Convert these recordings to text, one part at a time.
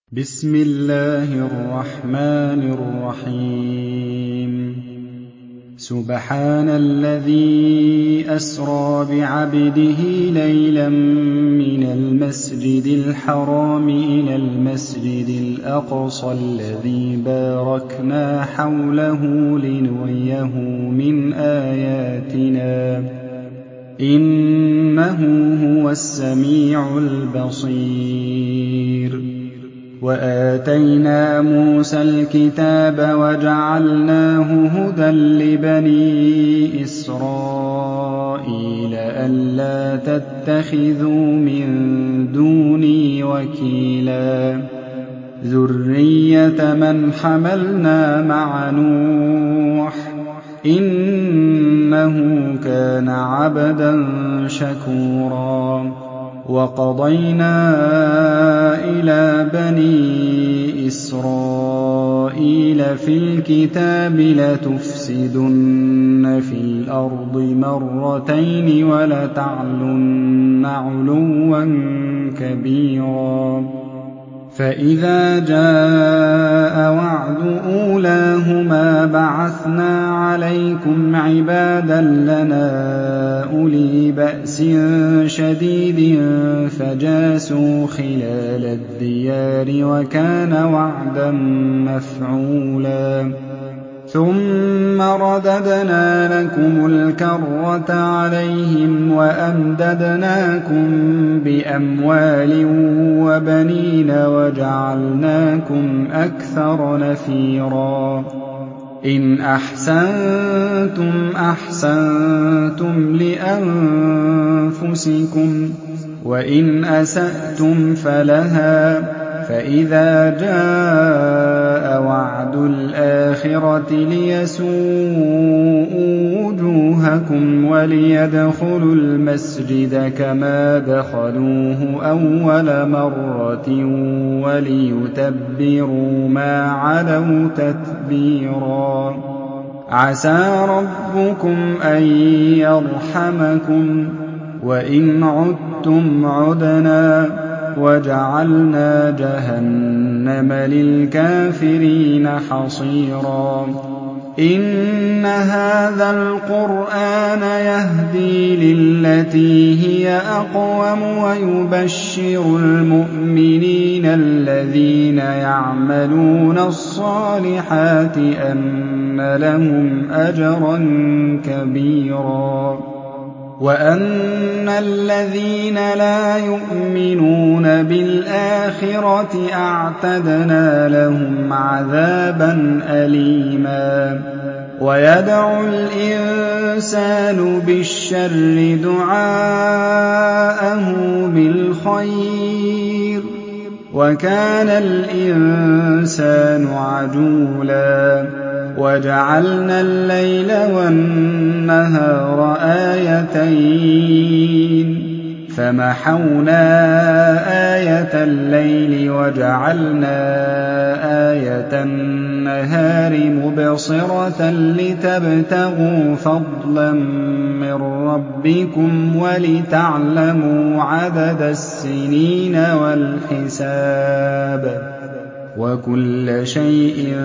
بسم الله الرحمن الرحيم سبحان الذي أسرى بعبده ليلا من المسجد الحرام إلى المسجد الأقصى الذي باركنا حوله لنريه من آياتنا إنه هو السميع البصير وآتينا موسى الكتاب وجعلناه هدى لبني إسرائيل ألا تتخذوا من دوني وكيلا ذرية من حملنا مع نوح إنه كان عبدا شكورا وقضينا إلى بني إسرائيل في الكتاب لتفسدن في الأرض مرتين ولتعلن علوا كبيرا فإذا جاء وعد أولاهما بعثنا عليكم عبادا لنا أولي بأس شديد فجاسوا خلال الديار وكان وعدا مفعولا ثم رددنا لكم الكرة عليهم وأمددناكم بأموال وبنين وجعلناكم أكثر نفيرا إن أحسنتم أحسنتم لأنفسكم وإن أسأتم فلها فإذا جاء وعد الآخرة ليسوءوا وجوهكم وليدخلوا المسجد كما دخلوه أول مرة وليتبروا ما علوا تتبيرا عسى ربكم أن يرحمكم وإن عدتم عدنا وجعلنا جهنم للكافرين حصيرا إن هذا القرآن يهدي للتي هي أقوم ويبشر المؤمنين الذين يعملون الصالحات أن لهم أجرا كبيرا وأن الذين لا يؤمنون بالآخرة أعتدنا لهم عذابا أليما ويدعو الإنسان بالشر دعاءه بالخير وكان الإنسان عجولا وجعلنا الليل والنهار آيتين فمحونا آية الليل وجعلنا آية النهار مبصرة لتبتغوا فضلا من ربكم ولتعلموا عدد السنين والحساب وكل شيء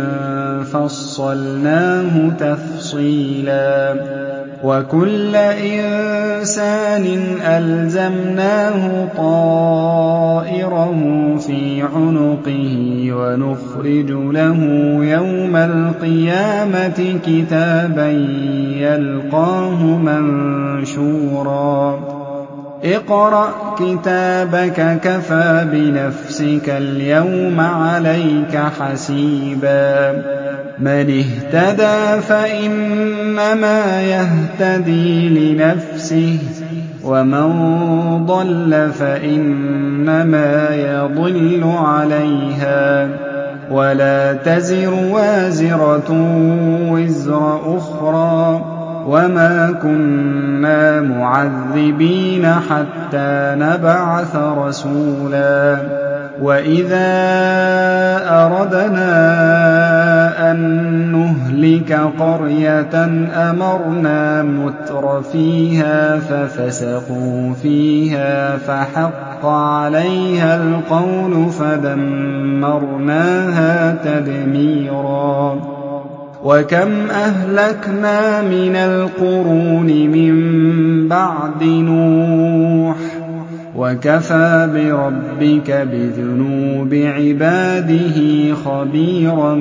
فصلناه تفصيلا وكل إنسان ألزمناه طائره في عنقه ونخرج له يوم القيامة كتابا يلقاه منشورا اقرأ كتابك كفى بنفسك اليوم عليك حسيبا من اهتدى فإنما يهتدي لنفسه ومن ضل فإنما يضل عليها ولا تزر وازرة وزر أخرى وما كنا معذبين حتى نبعث رسولا وإذا أردنا أن نهلك قرية أمرنا مترفيها ففسقوا فيها فحق عليها القول فدمرناها تدميرا وكم أهلكنا من القرون من بعد نوح وكفى بربك بذنوب عباده خبيرا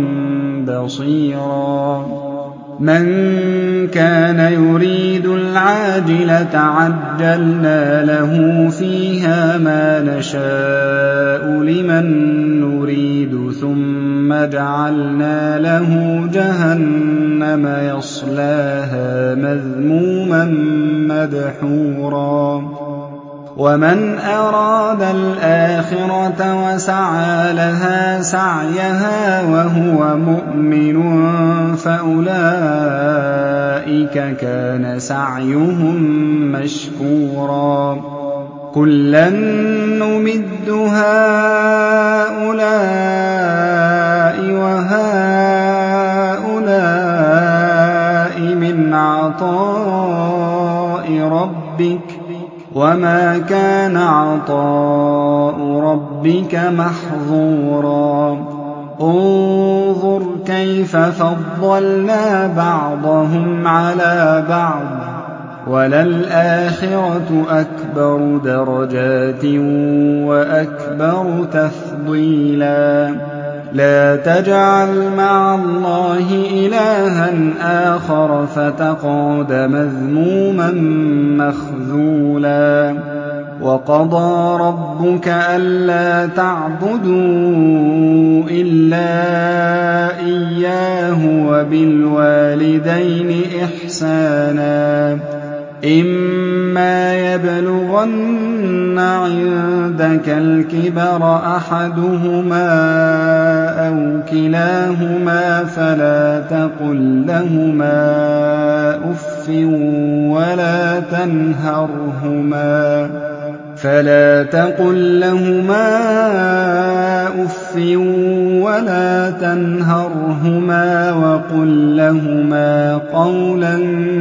بصيرا من كان يريد العاجلة عجلنا له فيها ما نشاء لمن نريد ثم جعلنا له جهنم يصلاها مذموما مدحورا ومن أراد الآخرة وسعى لها سعيها وهو مؤمن فأولئك كان سعيهم مشكورا كلا نمد هؤلاء وهؤلاء من عطاء ربك وما كان عطاء ربك محظورا انظر كيف فضلنا بعضهم على بعض وللآخرة أكبر درجات وأكبر تفضيلا لا تجعل مع الله إلها آخر فتقعد مذموما مخذولا وقضى ربك ألا تعبدوا إلا إياه وبالوالدين إحسانا إما يبلغن عندك الكبر أحدهما أو كلاهما فلا تقل لهما أف ولا تنهرهما وقل لهما قولا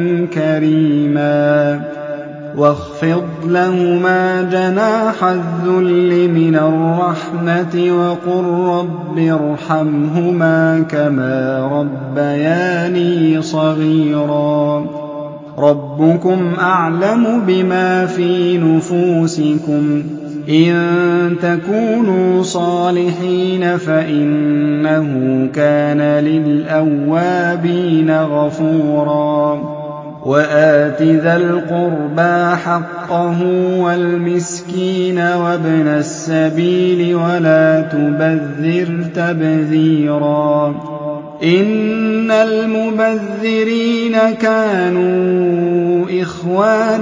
كريما واخفض لهما جناح الذل من الرحمة وقل رب ارحمهما كما ربياني صغيرا ربكم أعلم بما في نفوسكم إن تكونوا صالحين فإنه كان للأوابين غفورا وآت ذا القربى حقه والمسكين وابن السبيل ولا تبذر تبذيرا إن المبذرين كانوا إخوان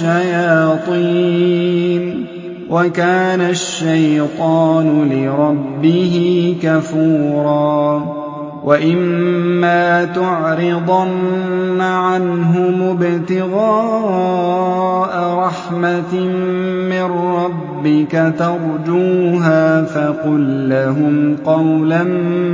الشياطين وكان الشيطان لربه كفورا وإما تعرضن عنهم ابتغاء رحمة من ربك ترجوها فقل لهم قولا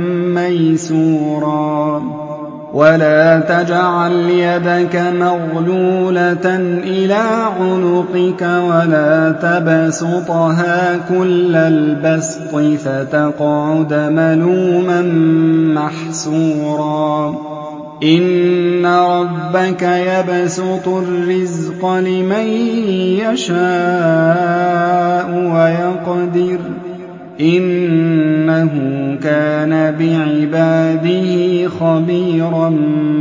ميسورا ولا تجعل يدك مغلولة إلى عنقك ولا تبسطها كل البسط فتقعد ملوما محسورا إن ربك يبسط الرزق لمن يشاء ويقدر إنه كان بعباده خبيرا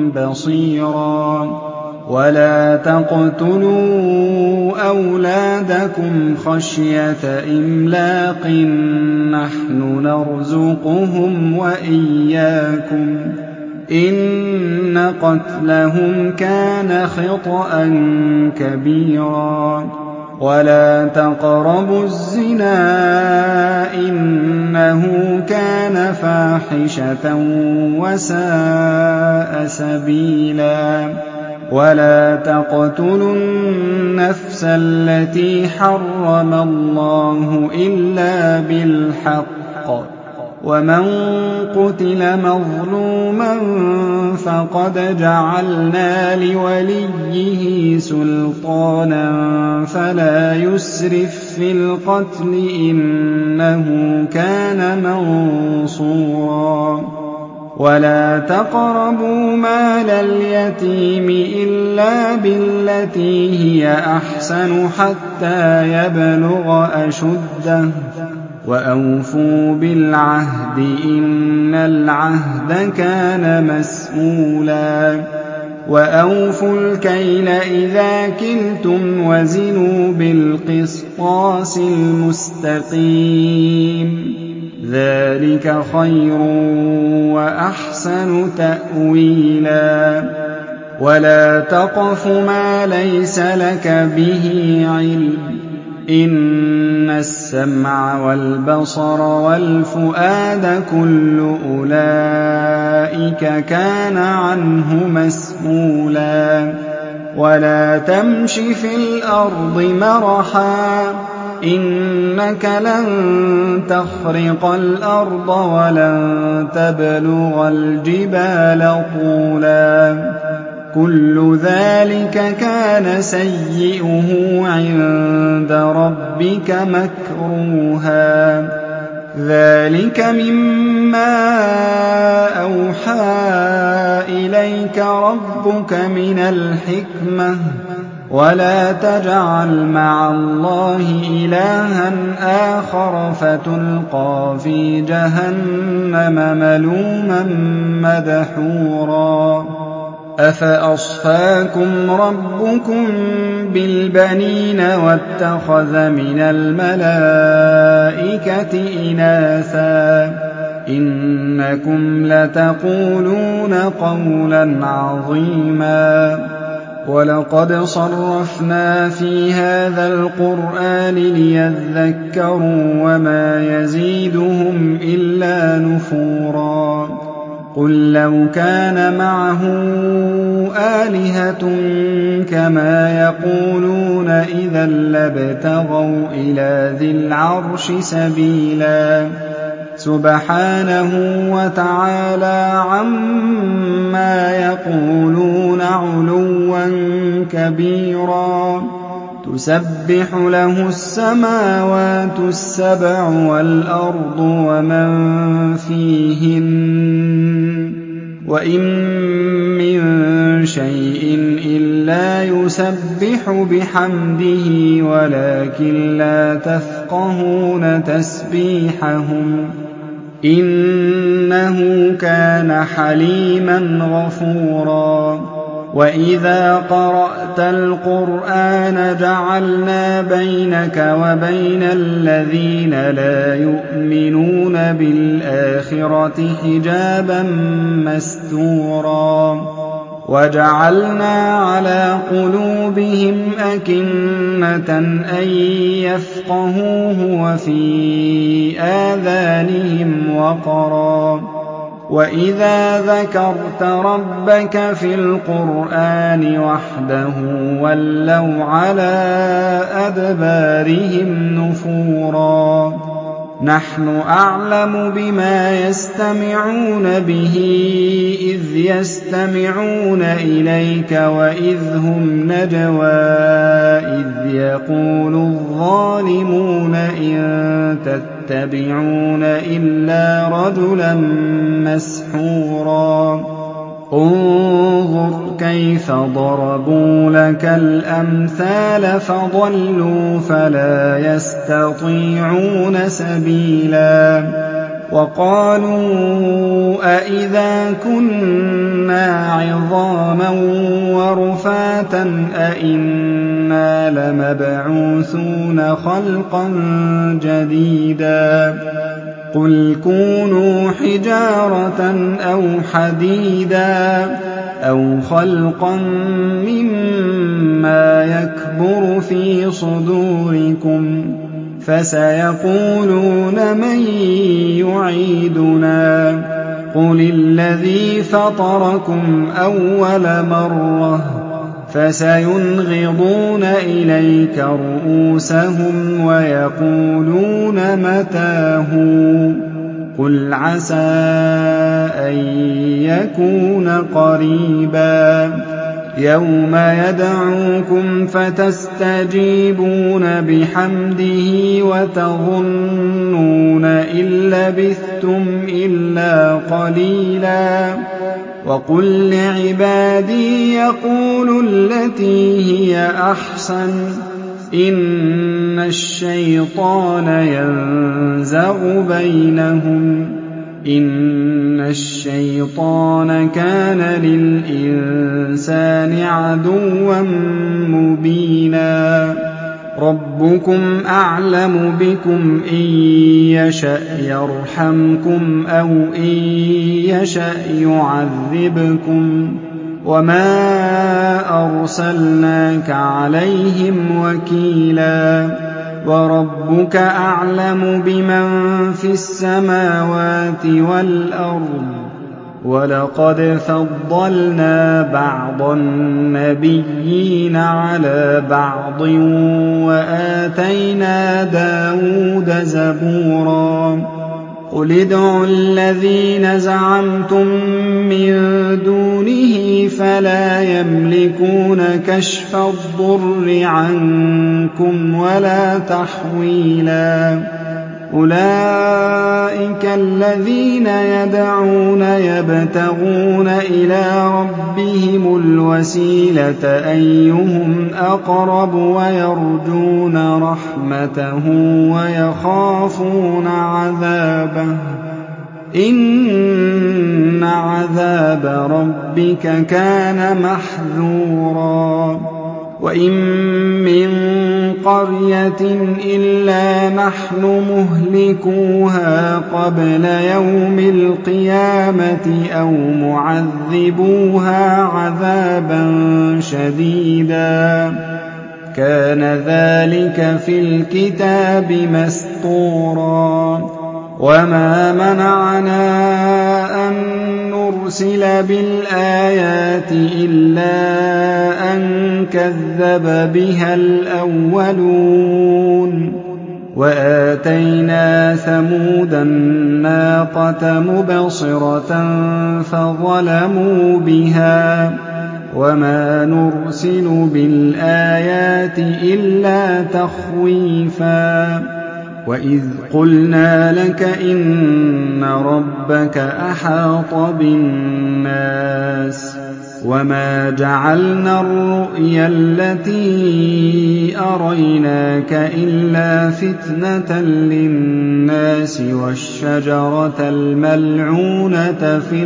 بصيرا ولا تقتلوا أولادكم خشية إملاق نحن نرزقهم وإياكم إن قتلهم كان خطأ كبيرا ولا تقربوا الزنا إنه كان فاحشة وساء سبيلا ولا تقتلوا النفس التي حرم الله إلا بالحق وَمَن قُتِلَ مَظْلُومًا فَقَدْ جَعَلْنَا لِوَلِيِّهِ سُلْطَانًا فَلَا يُسْرِف فِّي الْقَتْلِ ۖ إِنَّهُ كَانَ مَنصُورًا وَلَا تَقْرَبُوا مَالَ الْيَتِيمِ إِلَّا بِالَّتِي هِيَ أَحْسَنُ حَتَّىٰ يَبْلُغَ أَشُدَّهُ ۖ وَأَوْفُوا بِالْعَهْدِ ۖ إِنَّ الْعَهْدَ كَانَ مَسْئُولًا وَأَوْفُوا الْكَيْلَ إِذَا كِلْتُمْ وَزِنُوا بِالْقِسْطَاسِ الْمُسْتَقِيمِ ۚ ذَٰلِكَ خَيْرٌ وَأَحْسَنُ تَأْوِيلًا وَلَا تَقْفُ مَا لَيْسَ لَكَ بِهِ عِلْمٌ ۚ إِنَّ السَّمْعَ وَالْبَصَرَ وَالْفُؤَادَ كُلُّ أُولَٰئِكَ كَانَ عَنْهُ مَسْئُولًا وَلَا تَمْشِ فِي الْأَرْضِ مَرَحًا ۖ إِنَّكَ لَن تَخْرِقَ الْأَرْضَ وَلَن تَبْلُغَ الْجِبَالَ طُولًا ۚ كُلُّ ذَٰلِكَ كَانَ سَيِّئُهُ عِندَ رَبِّكَ مَكْرُوهًا ۗ ذَٰلِكَ مِمَّا أَوْحَىٰ إِلَيْكَ رَبُّكَ مِنَ الْحِكْمَةِ ۗ وَلَا تَجْعَلْ مَعَ اللَّهِ إِلَٰهًا آخَرَ فَتُلْقَىٰ فِي جَهَنَّمَ مَلُومًا مَّدْحُورًا أَفَأَصْفَاكُمْ رَبُّكُم بِالْبَنِينَ وَاتَّخَذَ مِنَ الْمَلَائِكَةِ إِنَاثًا ۚ إِنَّكُمْ لَتَقُولُونَ قَوْلًا عَظِيمًا وَلَقَدْ صَرَّفْنَا فِي هَٰذَا الْقُرْآنِ لِيَذَّكَّرُوا وَمَا يَزِيدُهُمْ إِلَّا نُفُورًا قُل لَّوْ كَانَ مَعَهُ آلِهَةٌ كَمَا يَقُولُونَ إِذًا لَّابْتَغَوْا إِلَىٰ ذِي الْعَرْشِ سَبِيلًا سُبْحَانَهُ وَتَعَالَىٰ عَمَّا يَقُولُونَ عُلُوًّا كَبِيرًا تُسَبِّحُ لَهُ السَّمَاوَاتُ السَّبْعُ وَالْأَرْضُ وَمَن فِيهِنَّ ۚ وَإِن مِّن شَيْءٍ إِلَّا يُسَبِّحُ بِحَمْدِهِ وَلَٰكِن لَّا تَفْقَهُونَ تَسْبِيحَهُمْ ۗ إِنَّهُ كَانَ حَلِيمًا غَفُورًا وَإِذَا قَرَأْتَ الْقُرْآنَ جَعَلْنَا بَيْنَكَ وَبَيْنَ الَّذِينَ لَا يُؤْمِنُونَ بِالْآخِرَةِ حِجَابًا مَّسْتُورًا وَجَعَلْنَا عَلَىٰ قُلُوبِهِمْ أَكِنَّةً أَن يَفْقَهُوهُ وَفِي آذَانِهِمْ وَقْرًا ۚ وَإِذَا ذَكَرْتَ رَبَّكَ فِي الْقُرْآنِ وَحْدَهُ وَلَّوْا عَلَىٰ أَدْبَارِهِمْ نُفُورًا نَّحْنُ أَعْلَمُ بِمَا يَسْتَمِعُونَ بِهِ إِذْ يَسْتَمِعُونَ إِلَيْكَ وَإِذْ هُمْ نَجْوَىٰ إِذْ يَقُولُ الظَّالِمُونَ إِن تَتَّبِعُونَ إِلَّا رَجُلًا مَّسْحُورًا انظُرْ كَيْفَ ضَرَبُوا لَكَ الْأَمْثَالَ فَضَلُّوا فَلَا يَسْتَطِيعُونَ سَبِيلًا وَقَالُوا أَإِذَا كُنَّا عِظَامًا وَرُفَاتًا أَإِنَّا لَمَبْعُوثُونَ خَلْقًا جَدِيدًا قُلْ كُونُوا حِجَارَةً أَوْ حَدِيدًا أَوْ خَلْقًا مِّمَّا يَكْبُرُ فِي صُدُورِكُمْ فَسَيَقُولُونَ مَن يُعِيدُنَا قُلِ الَّذِي فَطَرَكُمْ أَوَّلَ مَرَّةٍ فَسَيُنْغِضُونَ إِلَيْكَ رُءُوسَهُمْ وَيَقُولُونَ مَتَىٰ هُوَ قُلْ عَسَىٰ أَن يَكُونَ قَرِيبًا يَوْمَ يَدْعُوكُمْ فَتَسْتَجِيبُونَ بِحَمْدِهِ وَتَظُنُّونَ إِن لَّبِثْتُمْ إِلَّا قَلِيلًا وَقُل لِّعِبَادِي يَقُولُوا الَّتِي هِيَ أَحْسَنُ إِنَّ الشَّيْطَانَ يَنزَغُ بَيْنَهُمْ إِنَّ الشَّيْطَانَ كَانَ لِلْإِنسَانِ عَدُوًّا مُّبِينًا رَبُّكُمْ أَعْلَمُ بِكُمْ إِن يَشَأْ يَرْحَمْكُمْ أَوْ إِن يَشَأْ يُعَذِّبْكُمْ وَمَا أَرْسَلْنَاكَ عَلَيْهِمْ وَكِيلًا وَرَبُّكَ أَعْلَمُ بِمَن فِي السَّمَاوَاتِ وَالْأَرْضِ وَلَقَدْ فَضَّلْنَا بَعْضَ النَّبِيِّينَ عَلَىٰ بَعْضٍ وَآتَيْنَا دَاوُودَ زَبُورًا قُلِ ادْعُوا الَّذِينَ زَعَمْتُم مِّن دُونِهِ فَلَا يَمْلِكُونَ كَشْفَ الضُّرِّ عَنكُمْ وَلَا تَحْوِيلًا أُولَٰئِكَ الَّذِينَ يَدْعُونَ يَبْتَغُونَ إِلَىٰ رَبِّهِمُ الْوَسِيلَةَ أَيُّهُمْ أَقْرَبُ وَيَرْجُونَ رَحْمَتَهُ وَيَخَافُونَ عَذَابَهُ ۚ إِنَّ عَذَابَ رَبِّكَ كَانَ مَحْذُورًا وَإِن مِّن قَرْيَةٍ إِلَّا نَحْنُ مُهْلِكُوهَا قَبْلَ يَوْمِ الْقِيَامَةِ أَوْ مُعَذِّبُوهَا عَذَابًا شَدِيدًا ۚ كَانَ ذَٰلِكَ فِي الْكِتَابِ مَسْطُورًا وَمَا مَنَعَنَا أَن نُّرْسِلَ بِالْآيَاتِ إِلَّا أَن كَذَّبَ بِهَا الْأَوَّلُونَ وَآتَيْنَا ثَمُودَ النَّاقَةَ مُبْصِرَةً فَظَلَمُوا بِهَا ۚ وَمَا نُرْسِلُ بِالْآيَاتِ إِلَّا تَخْوِيفًا وَإِذْ قُلْنَا لَكَ إِنَّ رَبَّكَ أَحَاطَ بِالنَّاسِ وَمَا جَعَلْنَا الرُّؤْيَا الَّتِي أَرَيْنَاكَ إِلَّا فِتْنَةً لِّلنَّاسِ وَالشَّجَرَةَ الْمَلْعُونَةَ فِي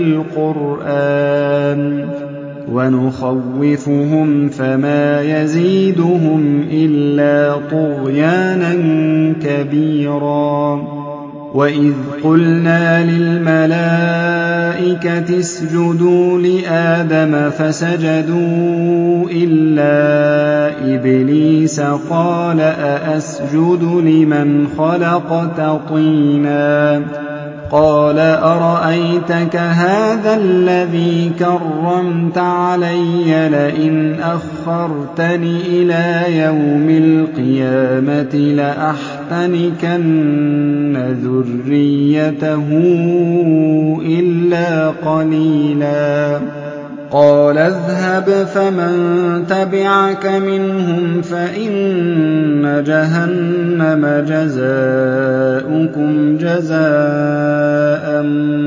الْقُرْآنِ وَنُخَوِّفُهُمْ فَمَا يَزِيدُهُمْ إِلَّا طُغْيَانًا كَبِيرًا وَإِذْ قُلْنَا لِلْمَلَائِكَةِ اسْجُدُوا لِآدَمَ فَسَجَدُوا إِلَّا إِبْلِيسَ قَالَ أَأَسْجُدُ لِمَنْ خَلَقْتَ طِينًا قَالَ أَرَأَيْتَكَ هَٰذَا الَّذِي كَرَّمْتَ عَلَيَّ لَئِنْ أَخَّرْتَنِ إِلَىٰ يَوْمِ الْقِيَامَةِ لَأَحْتَنِكَنَّ ذُرِّيَّتَهُ إِلَّا قَلِيلًا قَالَ اذْهَبْ فَمَن تَبِعَكَ مِنْهُمْ فَإِنَّ جَهَنَّمَ جَزَاؤُكُمْ جَزَاءً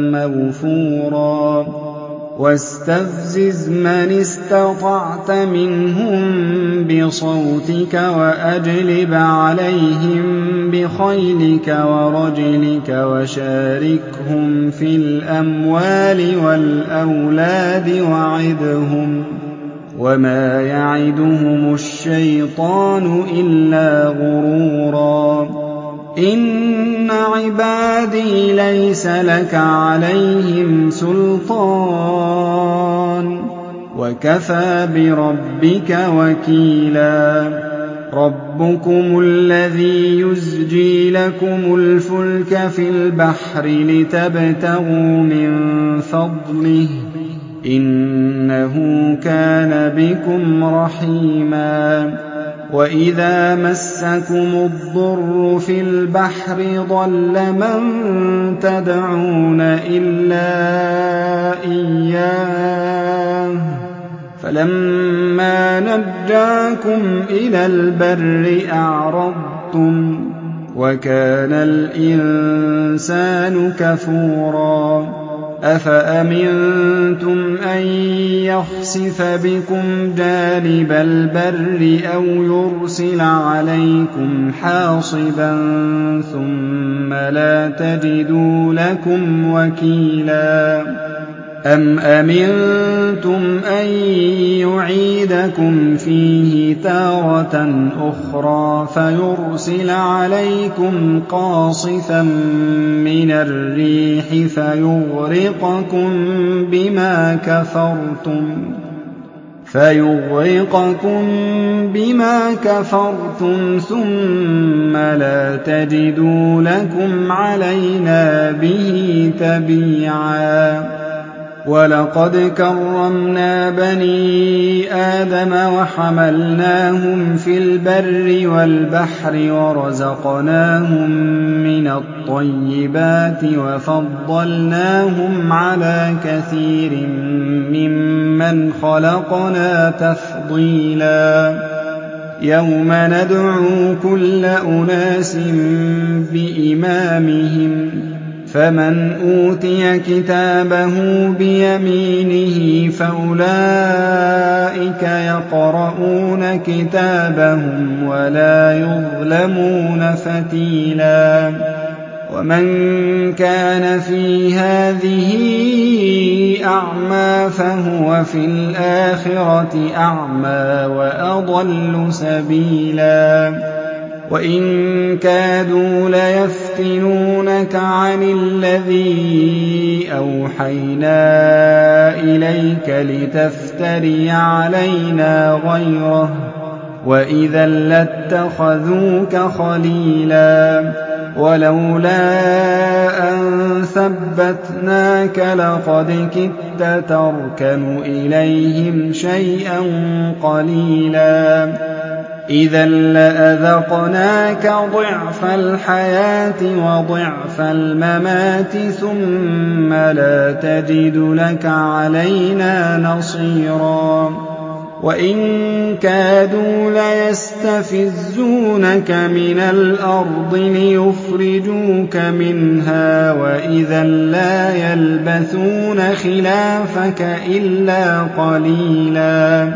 مَّوْفُورًا وَاسْتَفْزِزْ مَنِ اسْتَطَعْتَ مِنْهُم بِصَوْتِكَ وَأَجْلِبْ عَلَيْهِم بِخَيْلِكَ وَرَجِلِكَ وَشَارِكْهُمْ فِي الْأَمْوَالِ وَالْأَوْلَادِ وَعِدْهُمْ ۚ وَمَا يَعِدُهُمُ الشَّيْطَانُ إِلَّا غُرُورًا إِنَّ عِبَادِي لَيْسَ لَكَ عَلَيْهِمْ سُلْطَانٌ وَكَفَىٰ بِرَبِّكَ وَكِيلًا رَبُّكُمُ الَّذِي يُزْجِي لَكُمُ الْفُلْكَ فِي الْبَحْرِ لِتَبْتَغُوا مِن فَضْلِهِ إِنَّهُ كَانَ بِكُمْ رَحِيمًا وَإِذَا مَسَّكُمُ الضُّرُّ فِي الْبَحْرِ ضَلَّ مَن تَدْعُونَ إِلَّا إِيَّاهُ فَلَمَّا نَجَّاكُمْ إِلَى الْبَرِّ أَعْرَضْتُمْ ۚ وَكَانَ الْإِنسَانُ كَفُورًا أَفَأَمِنتُمْ أَن يَخْسِفَ بِكُمْ جَانِبَ الْبَرِّ أَوْ يُرْسِلَ عَلَيْكُمْ حَاصِبًا ثُمَّ لَا تَجِدُوا لَكُمْ وَكِيلًا أَمْ أَمِنتُمْ أَن يُعِيدَكُمْ فِيهِ تَارَةً أُخْرَىٰ فَيُرْسِلَ عَلَيْكُمْ قَاصِفًا مِّنَ الرِّيحِ فَيُغْرِقَكُم بِمَا كَفَرْتُمْ ثُمَّ لَا تَجِدُوا لَكُمْ عَلَيْنَا بِهِ تَبِيعًا وَلَقَدْ كَرَّمْنَا بَنِي آدَمَ وَحَمَلْنَاهُمْ فِي الْبَرِّ وَالْبَحْرِ وَرَزَقْنَاهُم مِّنَ الطَّيِّبَاتِ وَفَضَّلْنَاهُمْ عَلَىٰ كَثِيرٍ مِّمَّنْ خَلَقْنَا تَفْضِيلًا يَوْمَ نَدْعُو كُلَّ أُنَاسٍ بِإِمَامِهِمْ فَمَنْ أُوتِيَ كِتَابَهُ بِيَمِينِهِ فَأُولَٰئِكَ يَقْرَءُونَ كِتَابَهُمْ وَلَا يُظْلَمُونَ فَتِيلًا وَمَن كَانَ فِي هَٰذِهِ أَعْمَىٰ فَهُوَ فِي الْآخِرَةِ أَعْمَىٰ وَأَضَلُّ سَبِيلًا وَإِن كَادُوا لَيَفْتِنُونَكَ عَنِ الَّذِي أَوْحَيْنَا إِلَيْكَ لِتَفْتَرِيَ عَلَيْنَا غَيْرَهُ ۖ وَإِذًا لَّاتَّخَذُوكَ خَلِيلًا وَلَوْلَا أَن ثَبَّتْنَاكَ لَقَدْ كِدتَّ تَرْكَنُ إِلَيْهِمْ شَيْئًا قَلِيلًا إِذًا لَّأَذَقْنَاكَ ضِعْفَ الْحَيَاةِ وَضِعْفَ الْمَمَاتِ ثُمَّ لَا تَجِدُ لَكَ عَلَيْنَا نَصِيرًا وَإِن كَادُوا لَيَسْتَفِزُّونَكَ مِنَ الْأَرْضِ لِيُخْرِجُوكَ مِنْهَا وَإِذًا لَّا يَلْبَثُونَ خِلَافَكَ إِلَّا قَلِيلًا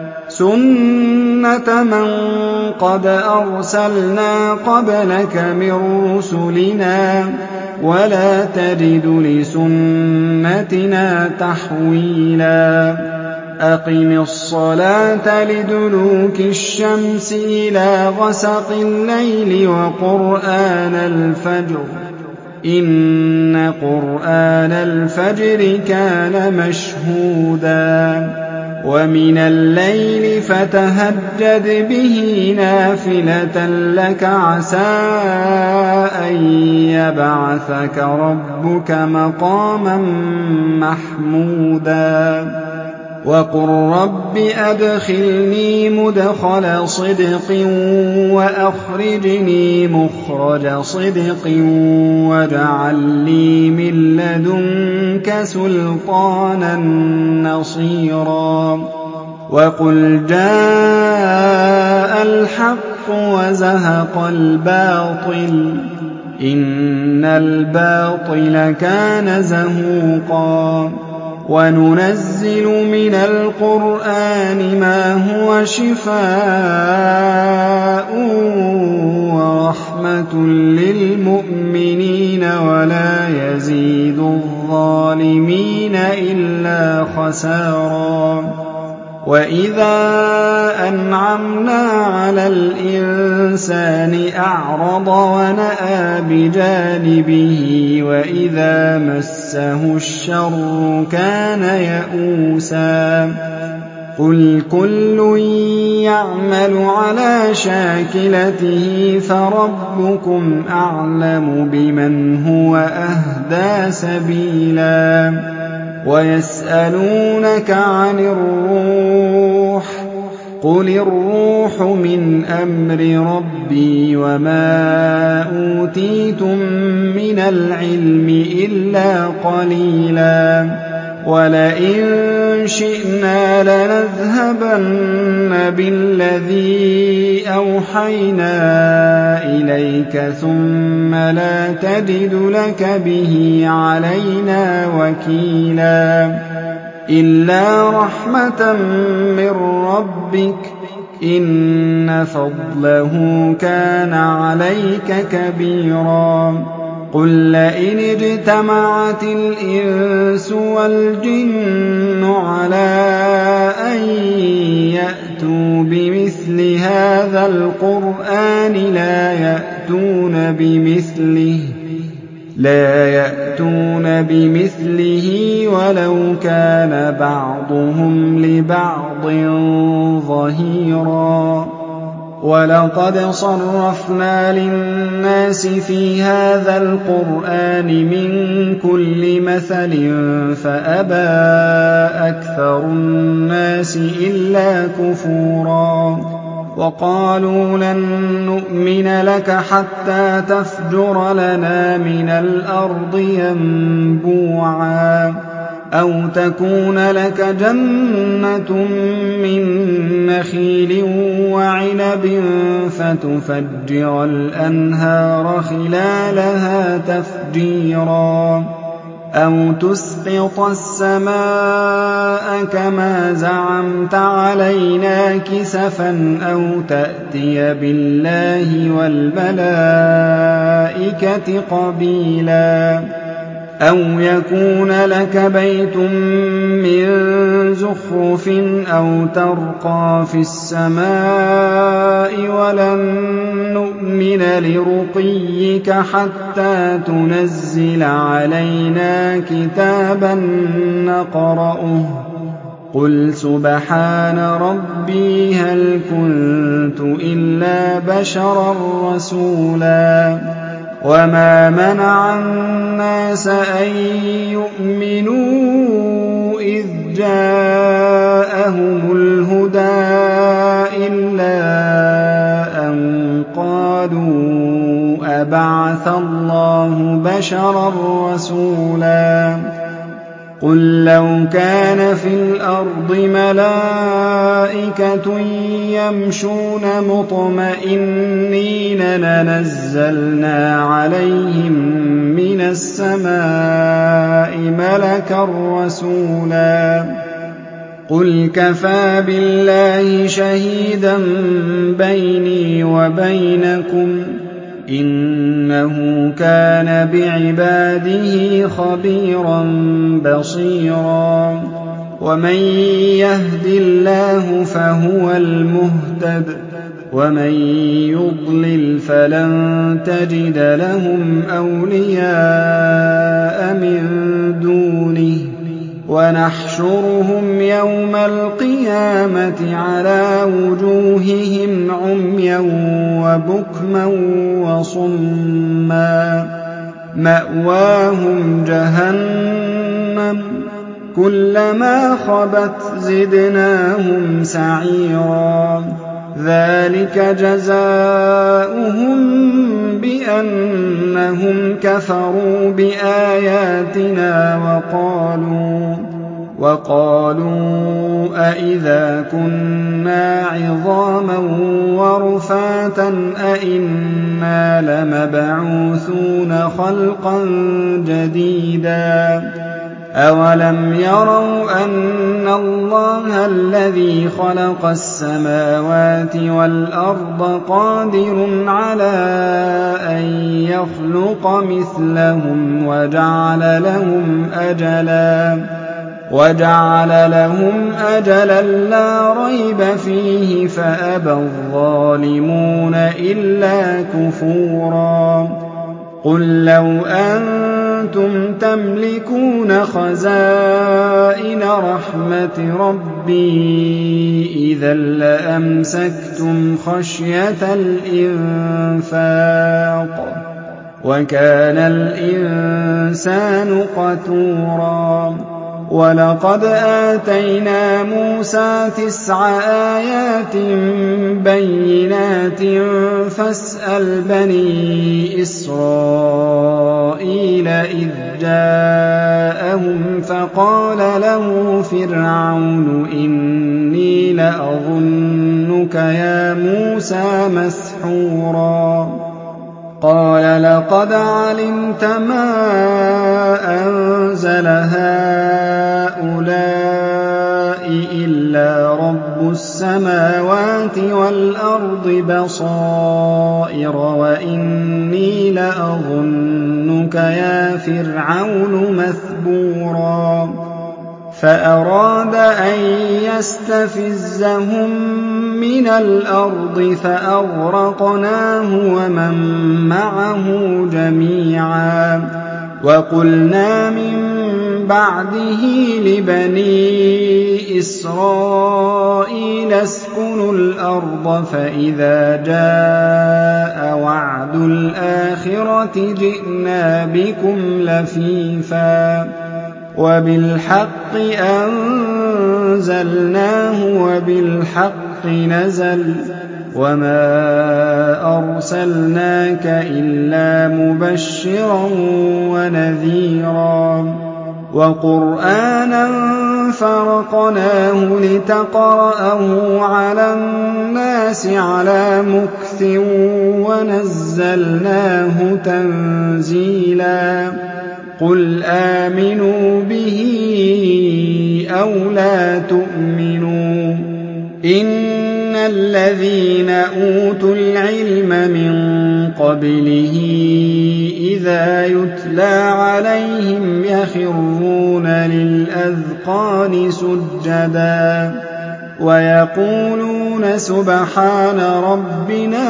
سُنَّةَ مَن قَدْ أَرْسَلْنَا قَبْلَكَ مِن رُّسُلِنَا ۖ وَلَا تَجِدُ لِسُنَّتِنَا تَحْوِيلًا أَقِمِ الصَّلَاةَ لِدُلُوكِ الشَّمْسِ إِلَىٰ غَسَقِ اللَّيْلِ وَقُرْآنَ الْفَجْرِ ۖ إِنَّ قُرْآنَ الْفَجْرِ كَانَ مَشْهُودًا وَمِنَ اللَّيْلِ فَتَهَجَّدْ بِهِ نَافِلَةً لَّكَ عَسَىٰ أَن يَبْعَثَكَ رَبُّكَ مَقَامًا مَّحْمُودًا وَقُل رَّبِّ أَدْخِلْنِي مُدْخَلَ صِدْقٍ وَأَخْرِجْنِي مُخْرَجَ صِدْقٍ وَاجْعَل لِّي مِن لَّدُنكَ سُلْطَانًا نَّصِيرًا وَقُلْ جَاءَ الْحَقُّ وَزَهَقَ الْبَاطِلُ إِنَّ الْبَاطِلَ كَانَ زَهُوقًا وَنُنَزِّلُ مِنَ الْقُرْآنِ مَا هُوَ شِفَاءٌ وَرَحْمَةٌ لِّلْمُؤْمِنِينَ وَلَا يَزِيدُ الظَّالِمِينَ إِلَّا خَسَارًا وَإِذَا أَنْعَمْنَا عَلَى الْإِنسَانِ أَعْرَضَ وَنَأَىٰ بِجَانِبِهِ وَإِذَا مَسَّهُ الشَّرُّ كَانَ يَئُوسًا قُلْ كُلٌّ يَعْمَلُ عَلَىٰ شَاكِلَتِهِ فَرَبُّكُمْ أَعْلَمُ بِمَنْ هُوَ أَهْدَىٰ سَبِيلًا وَيَسْأَلُونَكَ عَنِ الرُّوحِ قُلِ الرُّوحُ مِنْ أَمْرِ رَبِّي وَمَا أُوتِيتُم مِّنَ الْعِلْمِ إِلَّا قَلِيلًا وَلَئِن شِئْنَا لَنَذْهَبَنَّ بِالَّذِي أَوْحَيْنَا إِلَيْكَ ثُمَّ لَا تَجِدُ لَكَ بِهِ عَلَيْنَا وَكِيلًا إِلَّا رَحْمَةً مِّن رَّبِّكَ ۚ إِنَّ فَضْلَهُ كَانَ عَلَيْكَ كَبِيرًا قُل لَّئِنِ اجْتَمَعَتِ الْإِنسُ وَالْجِنُّ عَلَىٰ أَن يَأْتُوا بِمِثْلِ هَٰذَا الْقُرْآنِ لَا يَأْتُونَ بِمِثْلِهِ وَلَوْ كَانَ بَعْضُهُمْ لِبَعْضٍ ظَهِيرًا وَلَقَدْ صَرَّفْنَا لِلنَّاسِ فِي هَٰذَا الْقُرْآنِ مِن كُلِّ مَثَلٍ فَأَبَىٰ أَكْثَرُ النَّاسِ إِلَّا كُفُورًا وَقَالُوا لَن نُّؤْمِنَ لَكَ حَتَّىٰ تَفْجُرَ لَنَا مِنَ الْأَرْضِ يَنبُوعًا أَوْ تَكُونَ لَكَ جَنَّةٌ مِّن نَّخِيلٍ وَعِنَبٍ فَتُفَجِّرَ الْأَنْهَارَ خِلَالَهَا تَفْجِيرًا أَوْ تُسْقِطَ السَّمَاءَ كَمَا زَعَمْتَ عَلَيْنَا كِسَفًا أَوْ تَأْتِيَ بِاللَّهِ وَالْمَلَائِكَةِ قَبِيلًا أَوْ يَكُونَ لَكَ بَيْتٌ مِّن زُخْرُفٍ أَوْ تَرْقَىٰ فِي السَّمَاءِ وَلَن نُّؤْمِنَ لِرُقِيِّكَ حَتَّىٰ تُنَزِّلَ عَلَيْنَا كِتَابًا نَّقْرَؤُهُ ۗ قُلْ سُبْحَانَ رَبِّي هَلْ كُنتُ إِلَّا بَشَرًا رَّسُولًا وَمَا مَنَعَ النَّاسَ أَن يُؤْمِنُوا إِذْ جَاءَهُمُ الْهُدَىٰ إِلَّا أَن قَالُوا أَبَعَثَ اللَّهُ بَشَرًا رَّسُولًا قُل لَّوْ كَانَ فِي الْأَرْضِ مَلَائِكَةٌ يَمْشُونَ مُطْمَئِنِّينَ لَنَزَّلْنَا عَلَيْهِم مِّنَ السَّمَاءِ مَلَكًا رَّسُولًا قُلْ كَفَىٰ بِاللَّهِ شَهِيدًا بَيْنِي وَبَيْنَكُمْ ۚ إِنَّهُ كَانَ بِعِبَادِهِ خَبِيرًا بَصِيرًا وَمَن يَهْدِ اللَّهُ فَهُوَ الْمُهْتَدِ ۖ وَمَن يُضْلِلْ فَلَن تَجِدَ لَهُمْ أَوْلِيَاءَ مِن دُونِهِ ۖ وَنَحْشُرُهُمْ يَوْمَ الْقِيَامَةِ عَلَىٰ وُجُوهِهِمْ عُمْيًا وَبُكْمًا وَصُمًّا مَّأْوَاهُمْ جَهَنَّمُ كُلَّمَا خَبَتْ زِدْنَاهُمْ سَعِيرًا ذَٰلِكَ جَزَاؤُهُم بِأَنَّهُمْ كَفَرُوا بِآيَاتِنَا وَقَالُوا أَإِذَا كُنَّا عِظَامًا وَرُفَاتًا أَإِنَّا لَمَبْعُوثُونَ خَلْقًا جَدِيدًا أَوَلَمْ يَرَوْا أَنَّ اللَّهَ الَّذِي خَلَقَ السَّمَاوَاتِ وَالْأَرْضَ قَادِرٌ عَلَىٰ أَن يَخْلُقَ مِثْلَهُمْ وَجَعَلَ لَهُمْ أَجَلًا لَّا رَيْبَ فِيهِ فَأَبَى الظَّالِمُونَ إِلَّا كُفُورًا قُل لَّوْ أَنتُمْ تَمْلِكُونَ خَزَائِنَ رَحْمَةِ رَبِّي إِذًا لَّأَمْسَكْتُمْ خَشْيَةَ الْإِنفَاقِ ۚ وَكَانَ الْإِنسَانُ قَتُورًا وَلَقَدْ آتَيْنَا مُوسَىٰ 9 آيَاتٍ بَيِّنَاتٍ فَاسْأَلْ بَنِي إِسْرَائِيلَ إِذْ جَاءَهُمْ فَقَالَ لَهُ فِرْعَوْنُ إِنِّي لَأَظُنُّكَ يَا مُوسَىٰ مَسْحُورًا قَالَ لَقَدْ عَلِمْتَ مَا أَنزَلَ هَٰؤُلَاءِ إِلَّا رَبُّ السَّمَاوَاتِ وَالْأَرْضِ بَصَائِرَ وَإِنِّي لَأَظُنُّكَ يَا فِرْعَوْنُ مَثْبُورًا فَأَرَادَ أَن يَسْتَفِزَّهُم مِّنَ الْأَرْضِ فَأَغْرَقْنَاهُ وَمَن مَّعَهُ جَمِيعًا وَقُلْنَا مِن بَعْدِهِ لِبَنِي إِسْرَائِيلَ اسْكُنُوا الْأَرْضَ فَإِذَا جَاءَ وَعْدُ الْآخِرَةِ جِئْنَا بِكُمْ لَفِيفًا وَبِالْحَقِّ أَنزَلْنَاهُ وَبِالْحَقِّ نَزَلَ وَمَا أَرْسَلْنَاكَ إِلَّا مُبَشِّرًا وَنَذِيرًا وَقُرْآنًا فَرَقْنَاهُ لِتَقْرَأَهُ عَلَى النَّاسِ عَلَىٰ مُكْثٍ وَنَزَّلْنَاهُ تَنزِيلًا قُلْ آمِنُوا بِهِ أَوْ لَا تُؤْمِنُوا إِنَّ الَّذِينَ أُوتُوا الْعِلْمَ مِن قَبْلِهِ إِذَا يُتْلَىٰ عَلَيْهِمْ يَخِرُّونَ لِلْأَذْقَانِ سُجَّدًا وَيَقُولُونَ سُبْحَانَ رَبِّنَا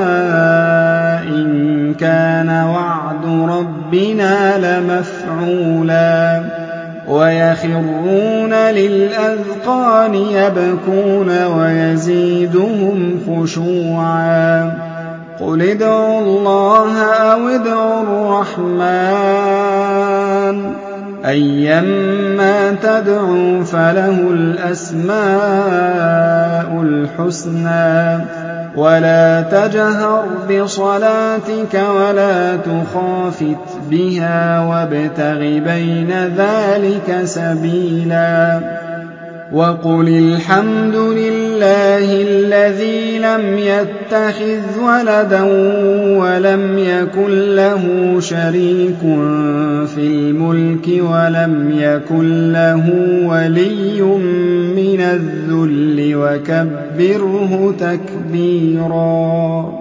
إِن كَانَ وَعْدُ رَبِّنَا لَمَفْعُولًا وَيَخِرُّونَ لِلْأَذْقَانِ يَبْكُونَ وَيَزِيدُهُمْ خُشُوعًا قُلِ ادْعُوا اللَّهَ أَوِ ادْعُوا الرَّحْمَٰنَ أَيًّا مَّا تَدْعُوا فَلَهُ الْأَسْمَاءُ الْحُسْنَىٰ وَلَا تَجْهَرْ بِصَلَاتِكَ وَلَا تُخَافِتْ بِهَا وَابْتَغِ بَيْنَ ذَٰلِكَ سَبِيلًا وَقُلِ الْحَمْدُ لِلَّهِ الَّذِي لَمْ يَتَّخِذْ وَلَدًا وَلَمْ يَكُن لَّهُ شَرِيكٌ فِي الْمُلْكِ وَلَمْ يَكُن لَّهُ وَلِيٌّ مِّنَ الذُّلِّ وَكَبِّرْهُ تَكْبِيرًا